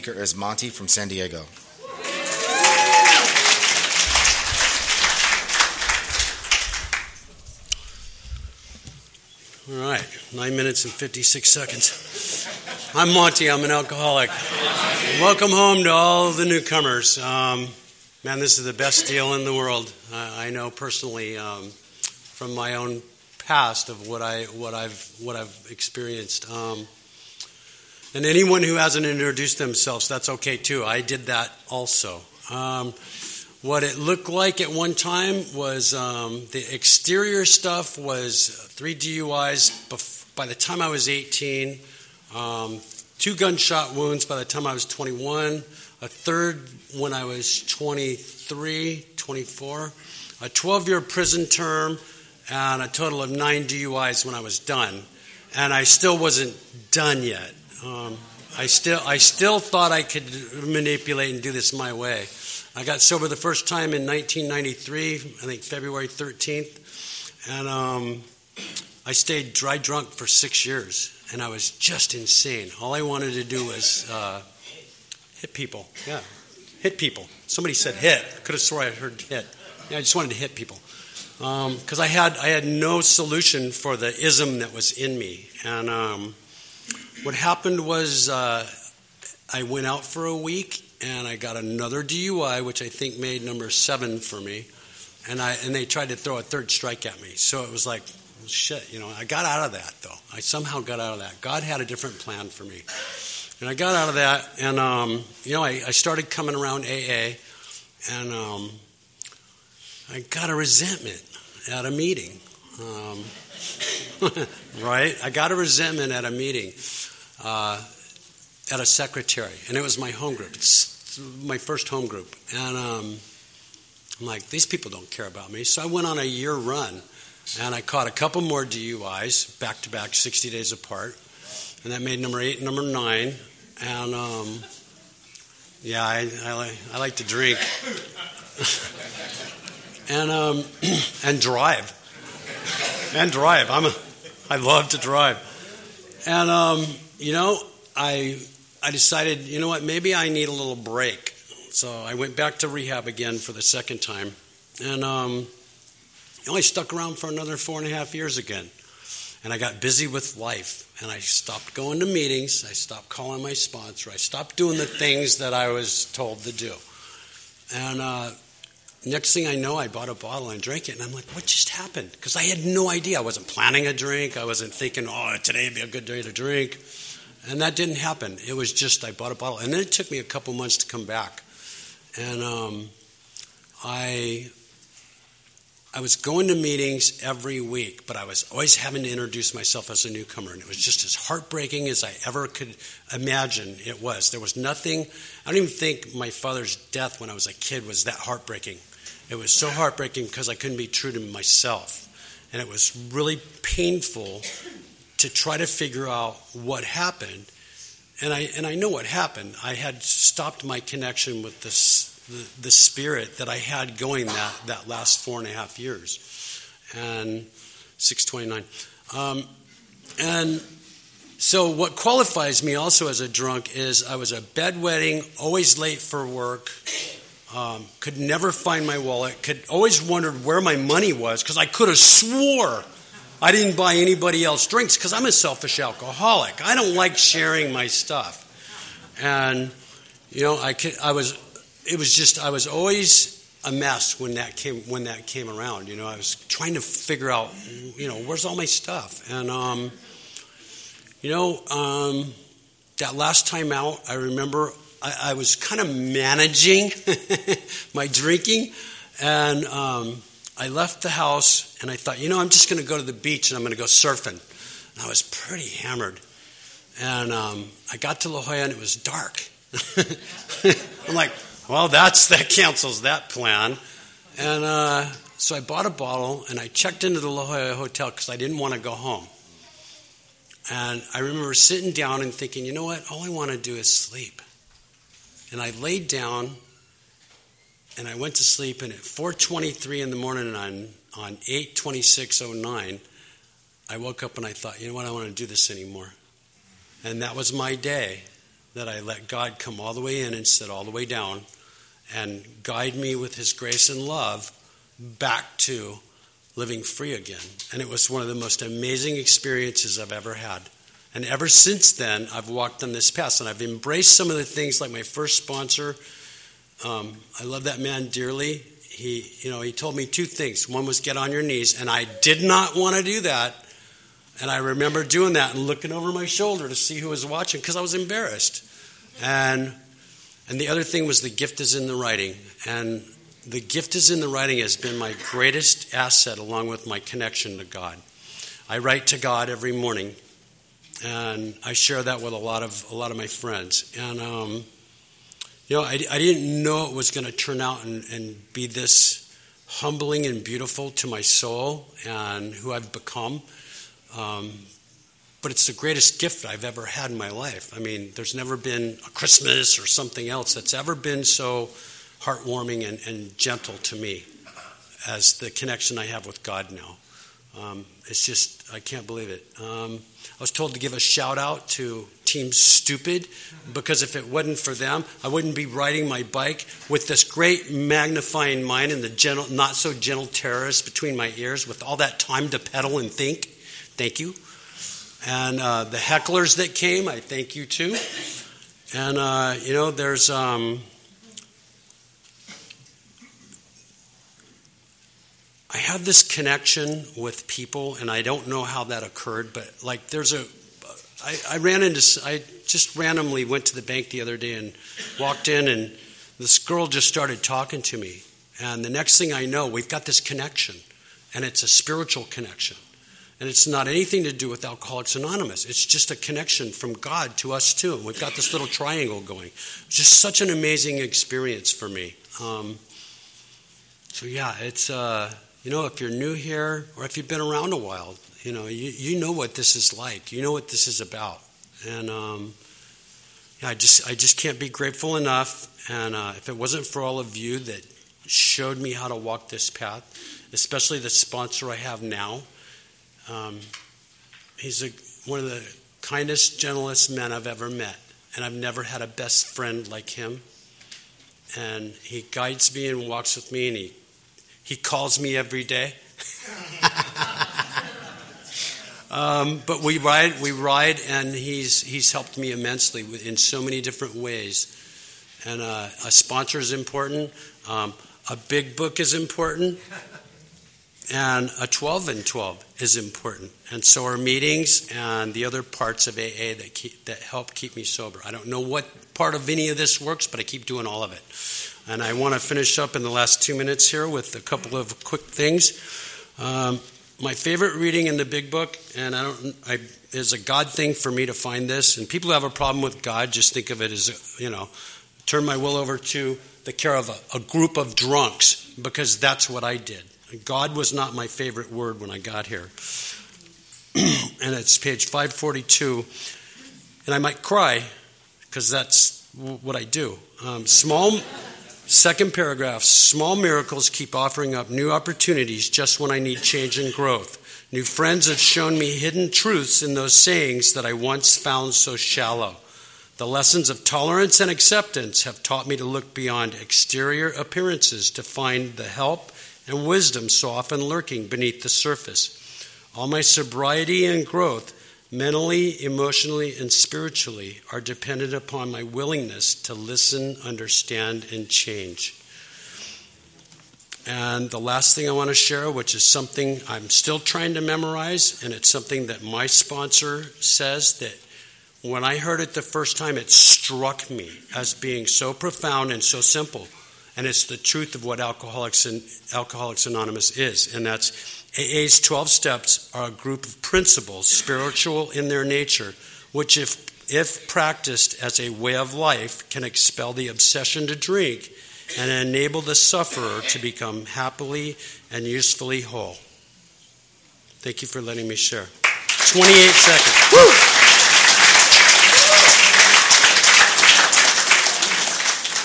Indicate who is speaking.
Speaker 1: Speaker is Monty from San Diego.
Speaker 2: All right, 9 minutes and 56 seconds. I'm Monty, I'm an alcoholic. Welcome home to all the newcomers. Man, this is the best deal in the world. I know personally from my own past of what I've experienced. And anyone who hasn't introduced themselves, that's okay too. I did that also. What it looked like at one time was the exterior stuff was 3 DUIs by the time I was 18, 2 gunshot wounds by the time I was 21, a third when I was 23, 24, a 12-year prison term, and a total of 9 DUIs when I was done. And I still wasn't done yet. I still thought I could manipulate and do this my way. I got sober the first time in 1993, I think February 13th, and I stayed dry drunk for 6 years, and I was just insane. All I wanted to do was hit people. Yeah, hit people. Somebody said hit. I could have swore I heard hit. Yeah, I just wanted to hit people because I had no solution for the ism that was in me, and what happened was I went out for a week and I got another DUI, which I think made number 7 for me, and they tried to throw a third strike at me. So it was like, well, shit, I got out of that though. I somehow got out of that. God had a different plan for me, and I got out of that, and I started coming around AA, and I got a resentment at a meeting. Right? I got a resentment at a meeting. At a secretary, and it was my home group. It's my first home group, and I'm like, these people don't care about me. So I went on a year run, and I caught a couple more DUIs back to back, 60 days apart, and that made number 8 and number 9. And I like to drink and drive. I love to drive, and I decided, you know what, maybe I need a little break. So I went back to rehab again for the second time. And I stuck around for another 4.5 years again. And I got busy with life. And I stopped going to meetings. I stopped calling my sponsor. I stopped doing the things that I was told to do. And next thing I know, I bought a bottle and drank it. And I'm like, what just happened? Because I had no idea. I wasn't planning a drink. I wasn't thinking, today would be a good day to drink. And that didn't happen. It was just I bought a bottle. And then it took me a couple months to come back. And I was going to meetings every week, but I was always having to introduce myself as a newcomer. And it was just as heartbreaking as I ever could imagine it was. There was nothing. I don't even think my father's death when I was a kid was that heartbreaking. It was so heartbreaking because I couldn't be true to myself. And it was really painful to try to figure out what happened, and I know what happened. I had stopped my connection with the spirit that I had going that last 4.5 years, and 629. And so what qualifies me also as a drunk is I was a bedwetting, always late for work, could never find my wallet, always wondered where my money was because I could have swore I didn't buy anybody else drinks because I'm a selfish alcoholic. I don't like sharing my stuff. And, I was always a mess when that came around. I was trying to figure out, where's all my stuff? And, that last time out, I remember I was kind of managing my drinking, and I left the house, and I thought, I'm just going to go to the beach, and I'm going to go surfing. And I was pretty hammered. And I got to La Jolla, and it was dark. I'm like, well, that cancels that plan. And so I bought a bottle, and I checked into the La Jolla hotel because I didn't want to go home. And I remember sitting down and thinking, you know what? All I want to do is sleep. And I laid down, and I went to sleep, and at 4:23 in the morning on 8/26/09, I woke up and I thought, you know what, I don't want to do this anymore. And that was my day. that I let God come all the way in and sit all the way down and guide me with his grace and love back to living free again. And it was one of the most amazing experiences I've ever had. And ever since then, I've walked on this path, and I've embraced some of the things like my first sponsor. I love that man dearly. He told me two things. One was get on your knees, and I did not want to do that. And I remember doing that and looking over my shoulder to see who was watching because I was embarrassed. And the other thing was the gift is in the writing. And the gift is in the writing has been my greatest asset along with my connection to God. I write to God every morning, and I share that with a lot of my friends. And I didn't know it was going to turn out and be this humbling and beautiful to my soul and who I've become. But it's the greatest gift I've ever had in my life. I mean, there's never been a Christmas or something else that's ever been so heartwarming and gentle to me as the connection I have with God now. It's just, I can't believe it. I was told to give a shout out to Team Stupid, because if it wasn't for them, I wouldn't be riding my bike with this great magnifying mind and the gentle, not so gentle terrorist between my ears with all that time to pedal and think. Thank you. And the hecklers that came, I thank you too. And, there's... I have this connection with people, and I don't know how that occurred, but like I just randomly went to the bank the other day and walked in, and this girl just started talking to me. And the next thing I know, we've got this connection, and it's a spiritual connection. And it's not anything to do with Alcoholics Anonymous. It's just a connection from God to us too. And we've got this little triangle going. It's just such an amazing experience for me. It's... if you're new here or if you've been around a while, you know what this is like. You know what this is about. And I just can't be grateful enough. And if it wasn't for all of you that showed me how to walk this path, especially the sponsor I have now, he's one of the kindest, gentlest men I've ever met. And I've never had a best friend like him. And he guides me and walks with me, and he calls me every day. But we ride, and he's helped me immensely in so many different ways. And a sponsor is important. A big book is important. And a 12 and 12 is important. And so are meetings and the other parts of AA that help keep me sober. I don't know what part of any of this works, but I keep doing all of it. And I want to finish up in the last 2 minutes here with a couple of quick things. My favorite reading in the big book, and is a God thing for me to find this. And people who have a problem with God just think of it as, turn my will over to the care of a group of drunks, because that's what I did. God was not my favorite word when I got here. And it's page 542. And I might cry, because that's what I do. Second paragraph, small miracles keep offering up new opportunities just when I need change and growth. New friends have shown me hidden truths in those sayings that I once found so shallow. The lessons of tolerance and acceptance have taught me to look beyond exterior appearances to find the help and wisdom so often lurking beneath the surface. All my sobriety and growth, mentally, emotionally, and spiritually, are dependent upon my willingness to listen, understand, and change. And the last thing I want to share, which is something I'm still trying to memorize, and it's something that my sponsor says that when I heard it the first time, it struck me as being so profound and so simple. And it's the truth of what Alcoholics Anonymous is, and that's AA's 12 steps are a group of principles, spiritual in their nature, which if practiced as a way of life, can expel the obsession to drink and enable the sufferer to become happily and usefully whole. Thank you for letting me share. 28 seconds. Woo!